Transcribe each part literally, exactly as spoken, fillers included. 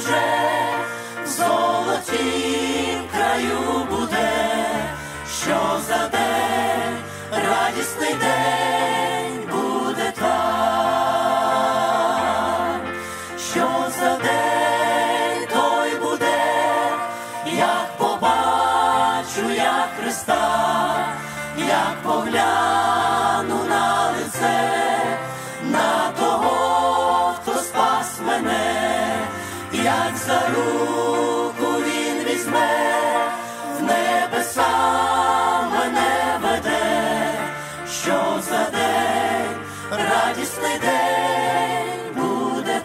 вже в золотім краю буде, що за день, радісний день буде там, що за день той буде, як побачу я Христа, як погляну на лице, на того, хто спас мене, як за руку він візьме, в небеса мене веде, що за день, радісний день буде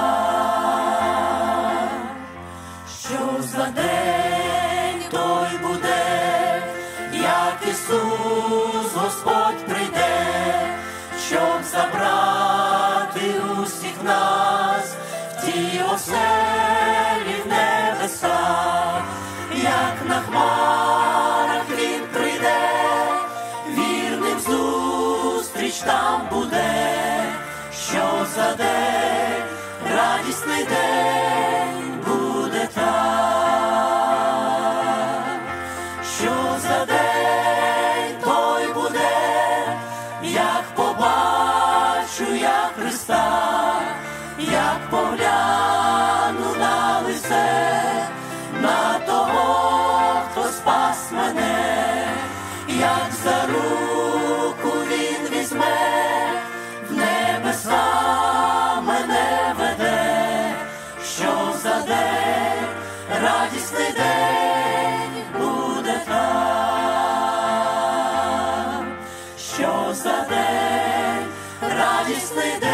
там, що за день той буде, як Ісус Господь прийде, щоб забрати усіх нас в ті оселі в небеса, як на хмарах він прийде, вірним зустріч там буде, що за день, радісний день буде там, що за день той буде, як побачу я Христа, як погляну на лице, на того, хто спас мене, як за руку він візьме, в небеса мене веде, що за день, радісний день буде там, що за день, радісний день.